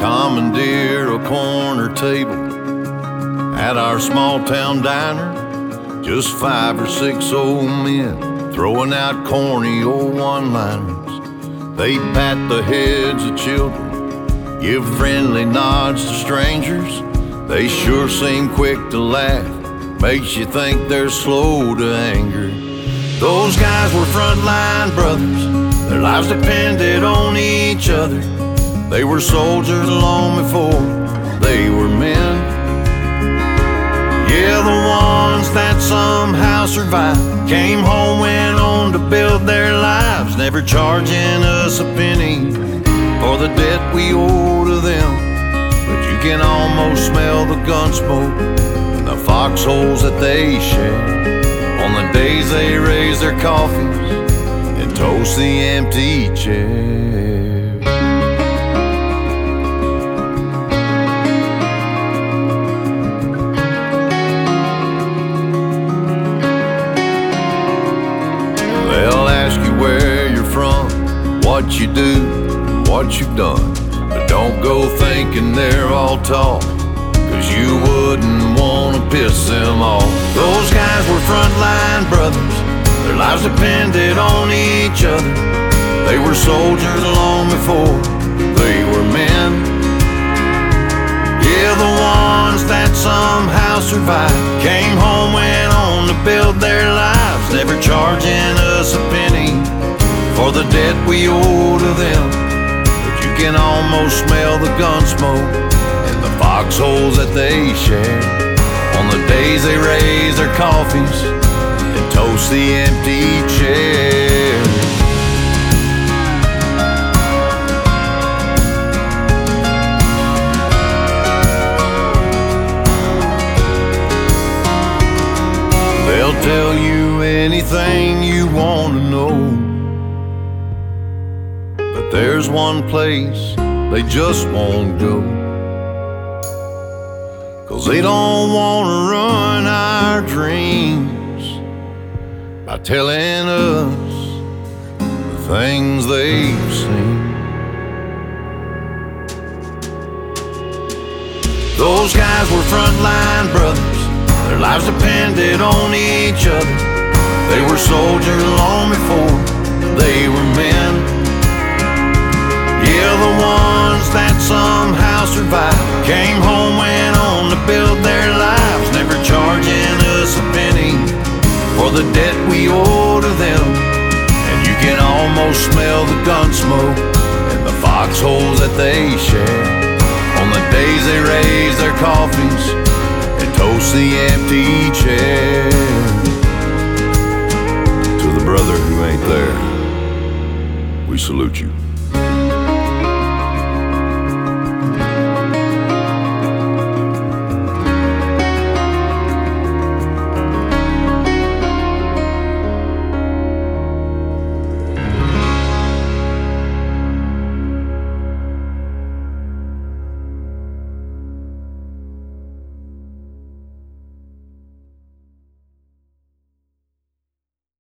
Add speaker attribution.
Speaker 1: commandeer a corner table at our small town diner. Just 5 or 6 old men throwing out corny old one-liners. They pat the heads of children, give friendly nods to strangers. They sure seem quick to laugh, makes you think they're slow to anger. Those guys were frontline brothers, their lives depended on each other. They were soldiers long before they were men. Yeah, the ones that somehow survived came home, went on to build their lives, never charging us a penny for the debt we owe to them. But you can almost smell the gun smoke and the foxholes that they share on the days they raise their coffees and toast the empty chair. They'll ask you where you're from, what you do, what you've done, but don't go thinking they're all talk, 'cause you wouldn't want to piss them off. Those guys were frontline brothers, their lives depended on each other. They were soldiers long before they were men. Yeah, the ones that somehow survived came home, went on to build their lives, never charging us a penny for the debt we owe to them. But you can almost smell the gun smoke and the foxholes that they share on the days they raise their coffees and toast the empty chair. They'll tell you anything you want to know, but there's one place they just won't go, 'cause they don't want to ruin our dreams by telling us the things they've seen. Those guys were frontline brothers, their lives depended on each other. They were soldiers long before they were men. Yeah, the ones that somehow survived came home, went on to build their lives, never charging us a penny for the debt we owe to them. And you can almost smell the gun smoke and the foxholes that they share on the days they raise their coffees and toast the empty chair. To the brother who ain't there, we salute you.